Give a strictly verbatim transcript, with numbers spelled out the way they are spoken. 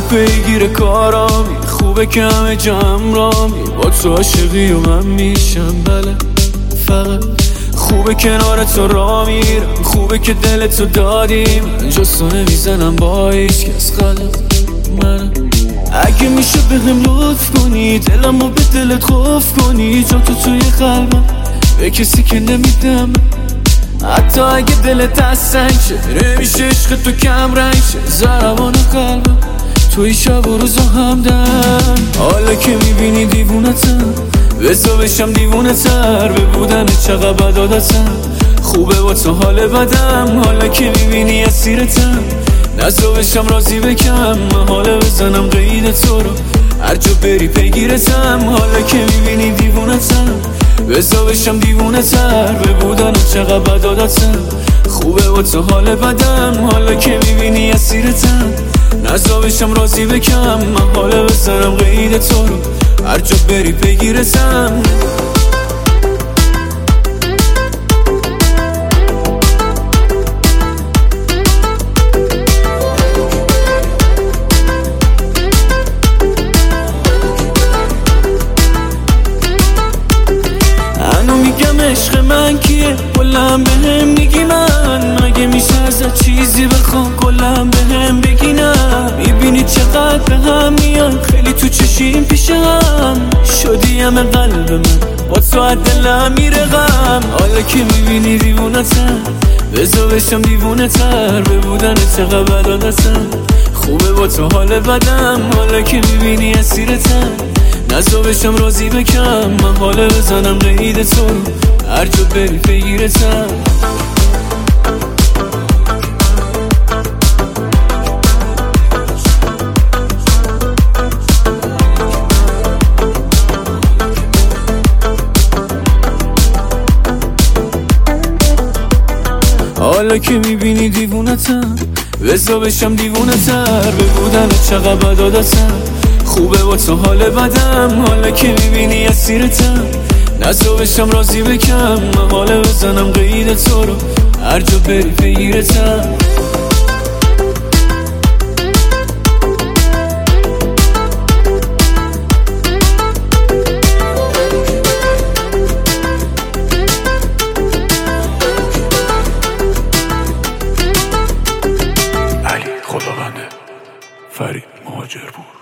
پیگیر کارامی، خوبه که همه جمع رامی، با تو عاشقی و من میشم بله فقط خوبه کنار تو را میرم، خوبه که دل تو دادی من جستو نمیزنم با هیچ کس غلط من اگه میشه به هم لطف کنی دلمو به دلت خوف کنی جا تو توی قلبم به کسی که نمیدم حتی اگه دلت از سنگ شه نمیشه عشق تو کم رنگ شه ضربان قلبم توی شب و روزا همدم حالا که میبینی دیوونتم بزا بشم دیوونه تر به بودن چقدر بد عادتم خوبه با تو حال بدم حالا که میبینی اسیرتم نزا بشم راضی بکم من حالا بزنم قید تو رو هر جا بری پیگیرتم حالا که میبینی دیوونتم بزا بشم دیوونه تر به بودن چقدر بد عادتم خوبه با تو حال بدم حالا که میبینی اسیرتم نزا بشم راضی بکم من حالا بزنم قید تو رو هر جا بری پیگیرتم انو میگم عشق من کیه کلم به هم میگی من مگه میشه ازت چیزی بخوام کلم به هم بگی نه میبینی چقدر به هم میان خیلی تو چشیم پیش هم شدی همه قلب من با تو از دلم میره غم حالا که میبینی دیوونتم بزا بشم دیوونه تر به بودن چقدر بد عادتم خوبه با تو حال بدم حالا که میبینی اسیرتم نزا بشم راضی بکم من حالا بزنم قید تو رو هر جا بری پیگیرتم حالا که میبینی دیوونتم بزا بشم دیوونه تر به بودن چقدر بد عادتم خوبه با تو حال بدم حالا که میبینی اسیرتم نزا بشم راضی بکم من حالا بزنم قید تو رو هر جا بری پیگیرتم علی خداونده فرید مهاجر بود.